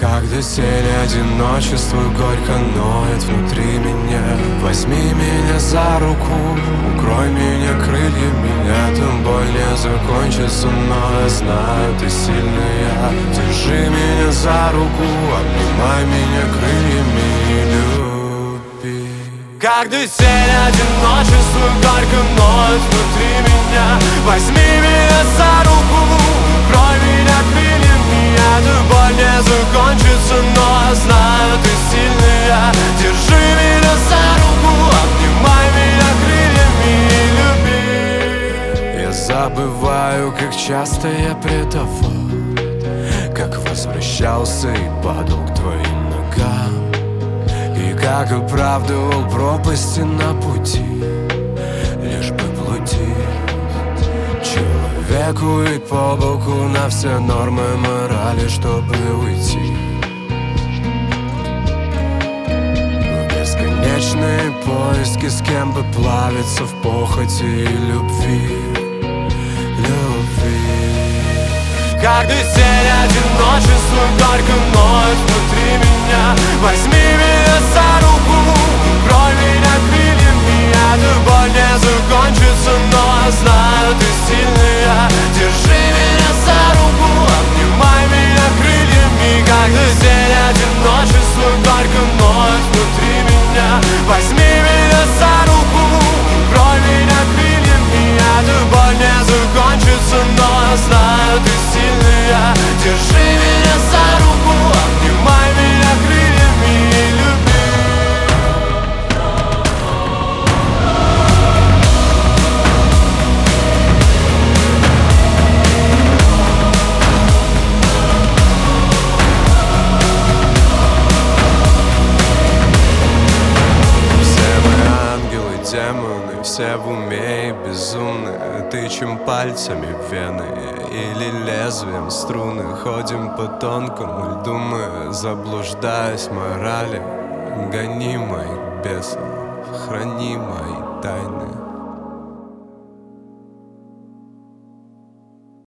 Когда тень одиночества горько ноет внутри меня, возьми меня за руку, укрой меня крыльями. Эта боль не закончится, но я знаю, ты сильная. Держи меня за руку, обнимай меня крыльями и люби. Когда тень одиночества горько ноет внутри меня, возьми меня за руку, укрой меня крыльями. Эта боль не закончится, но я знаю, ты сильная. Держи меня за руку, обнимай меня крыльями и люби. Я забываю, как часто я предавал, как возвращался и падал к твоим ногам, и как оправдывал пропасти на пути, лишь бы блудить. Человеку ведь по боку на все нормы морали, чтобы уйти в бесконечные поиски, с кем бы плавиться в похоти и любви. Когда тень одиночества горько ноет внутри меня, возьми меня за руку, укрой меня крыльями. Эта боль не закончится, но я знаю, ты сильная. Держи меня за руку, обнимай меня крыльями. Когда тень одиночества горько ноет внутри меня, возьми меня за руку, укрой меня крыльями. Эта боль не закончится, но я знаю, ты сильная. Держи меня за руку, обнимай меня крыльями и люби. Демоны, все в уме и безумны. Тычем пальцами в вены или лезвием струны. Ходим по тонкому льду мы, заблуждаясь в морали. Гони моих бесов, храни мои тайны.